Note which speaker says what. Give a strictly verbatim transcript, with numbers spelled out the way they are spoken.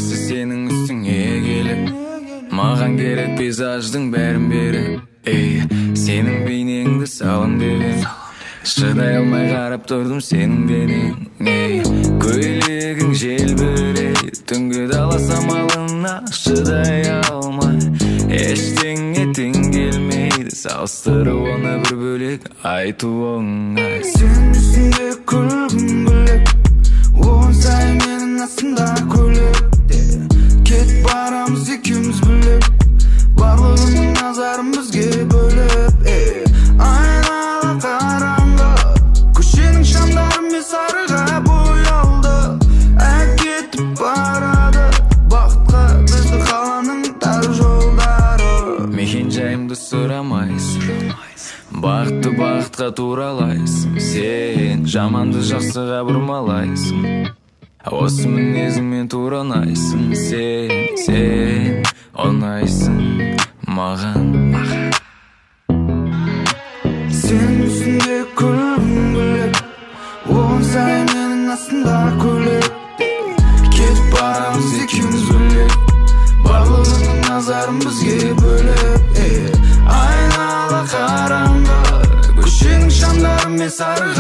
Speaker 1: нерсе сенің үстіңе келіп, маған керек пейзаждың бәрін беріп. Эй, сенің бейнеңді салым деп, шыдай алмай қарап тұрдым сенің денең. Эй, көйлегің желбірей, түнгі дала самалына шыдай алмай, ештеңе тең келмейді, салыстырып оны бір бөлек айту оңай.
Speaker 2: Сен үстінде күлгім күліп, оған сайын менің астымда көлікте кетіп барамыз екеуміз біліп, барлығының назарын бізге бөліп. Айнала қараңғы, көшенің шамдары мен сарыға боялды, әкетіп барады бақытқа бізді қаланың тар жолдары.
Speaker 1: Мекен жайымды сұрамайсың, бақытты бақытқа туралайсың. Сен жаманды жақсыға бұрмалайсың, осы мінезіңмен тура ұнайсың. Сен, сен ұнайсың маған.
Speaker 2: Сен үстінде күлгім күліп, оған сайын менің астымда көлікте кетіп барамыз екеуміз бөлек, барлығының назарын бізге бөліп. Айнала қараңғы, көшенің шамдары мен сарыға